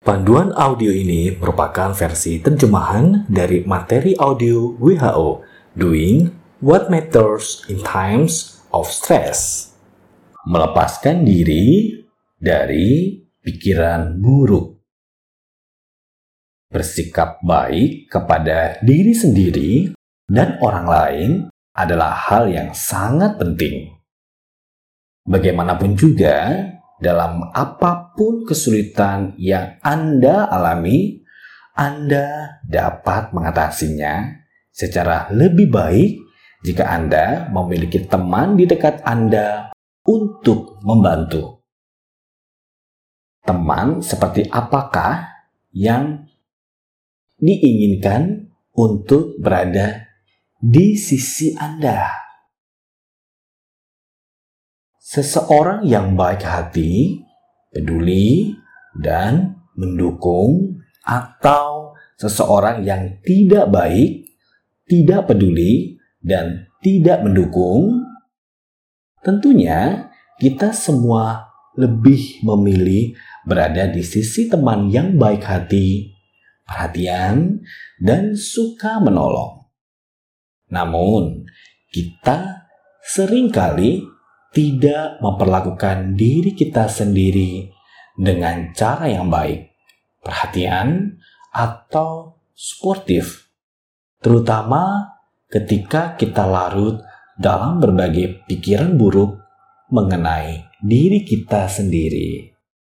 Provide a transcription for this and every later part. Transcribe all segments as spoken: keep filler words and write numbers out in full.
Panduan audio ini merupakan versi terjemahan dari materi audio W H O, Doing What Matters in Times of Stress. Melepaskan diri dari pikiran buruk. Bersikap baik kepada diri sendiri dan orang lain adalah hal yang sangat penting. Bagaimanapun juga, dalam apapun kesulitan yang Anda alami, Anda dapat mengatasinya secara lebih baik jika Anda memiliki teman di dekat Anda untuk membantu. Teman seperti apakah yang diinginkan untuk berada di sisi Anda? Seseorang yang baik hati, peduli, dan mendukung, atau seseorang yang tidak baik, tidak peduli, dan tidak mendukung, tentunya kita semua lebih memilih berada di sisi teman yang baik hati, perhatian, dan suka menolong. Namun, kita seringkali tidak memperlakukan diri kita sendiri dengan cara yang baik, perhatian, atau suportif, terutama ketika kita larut dalam berbagai pikiran buruk mengenai diri kita sendiri.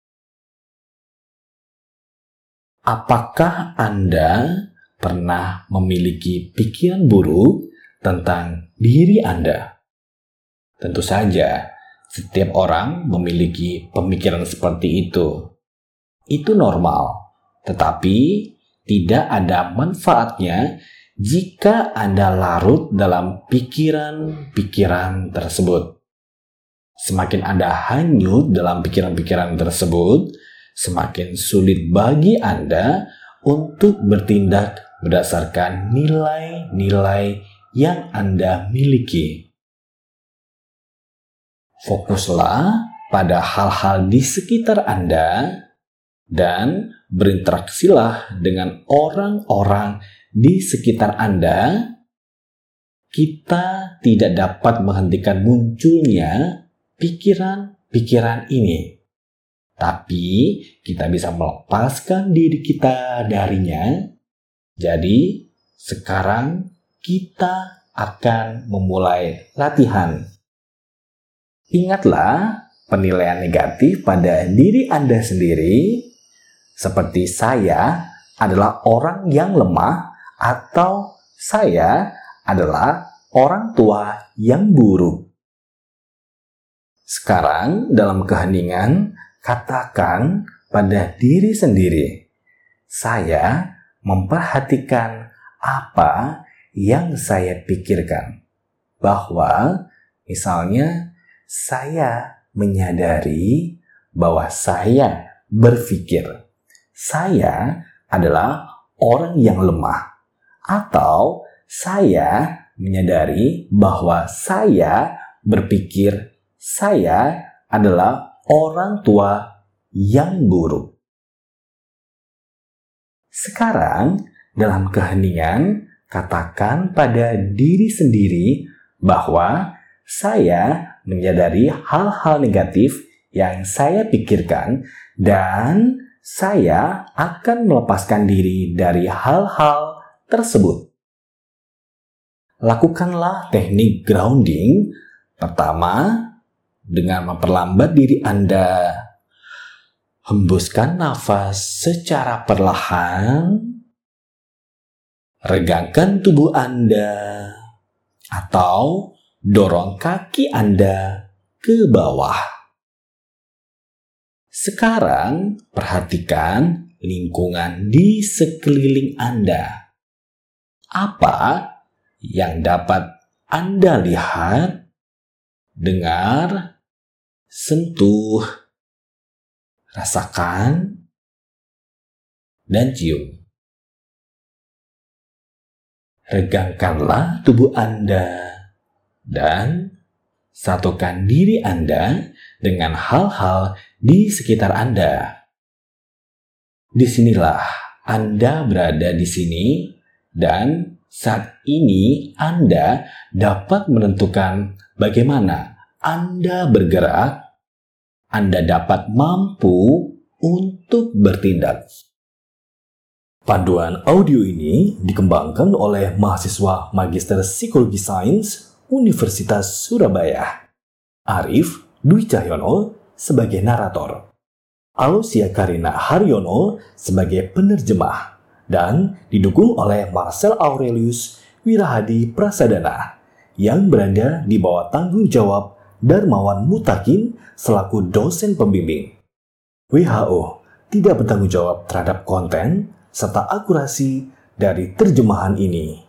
Apakah Anda pernah memiliki pikiran buruk tentang diri Anda? Tentu saja, setiap orang memiliki pemikiran seperti itu. Itu normal, tetapi tidak ada manfaatnya jika Anda larut dalam pikiran-pikiran tersebut. Semakin Anda hanyut dalam pikiran-pikiran tersebut, semakin sulit bagi Anda untuk bertindak berdasarkan nilai-nilai yang Anda miliki. Fokuslah pada hal-hal di sekitar Anda dan berinteraksilah dengan orang-orang di sekitar Anda. Kita tidak dapat menghentikan munculnya pikiran-pikiran ini, tapi kita bisa melepaskan diri kita darinya. Jadi, sekarang kita akan memulai latihan. Ingatlah penilaian negatif pada diri Anda sendiri, seperti saya adalah orang yang lemah atau saya adalah orang tua yang buruk. Sekarang dalam keheningan, katakan pada diri sendiri, saya memperhatikan apa yang saya pikirkan. Bahwa misalnya, saya menyadari bahwa saya berpikir saya adalah orang yang lemah, atau saya menyadari bahwa saya berpikir saya adalah orang tua yang buruk. Sekarang dalam keheningan, katakan pada diri sendiri bahwa saya menyadari hal-hal negatif yang saya pikirkan dan saya akan melepaskan diri dari hal-hal tersebut. Lakukanlah teknik grounding pertama dengan memperlambat diri Anda. Hembuskan nafas secara perlahan. Regangkan tubuh Anda atau dorong kaki Anda ke bawah. Sekarang, perhatikan lingkungan di sekeliling Anda. Apa yang dapat Anda lihat, dengar, sentuh, rasakan, dan cium? Regangkanlah tubuh Anda dan satukan diri Anda dengan hal-hal di sekitar Anda. Disinilah Anda berada di sini, dan saat ini Anda dapat menentukan bagaimana Anda bergerak. Anda dapat mampu untuk bertindak. Panduan audio ini dikembangkan oleh mahasiswa Magister Psikologi Sains Universitas Surabaya, Arif Dwi Cahyono sebagai narator, Alusia Karina Haryono sebagai penerjemah, dan didukung oleh Marcel Aurelius Wirahadi Prasadana yang berada di bawah tanggung jawab Darmawan Mutakin selaku dosen pembimbing. W H O tidak bertanggung jawab terhadap konten serta akurasi dari terjemahan ini.